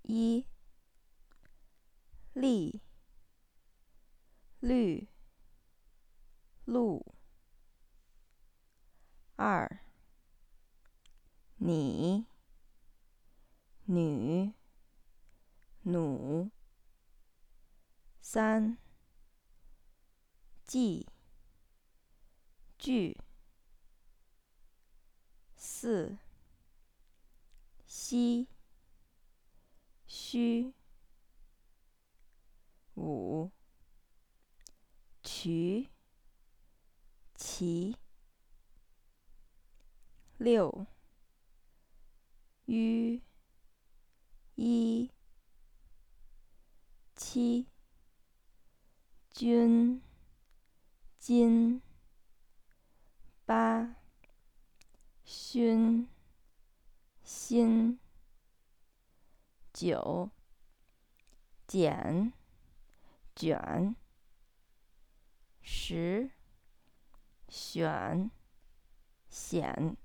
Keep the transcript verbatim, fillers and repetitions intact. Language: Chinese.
一、粒、绿、路。二、你、女、弩。三、记、句。四、西、虚。五、渠、齐。六、淤、一。七、君、今。八、勋、新。九、剪、卷。十、选、显。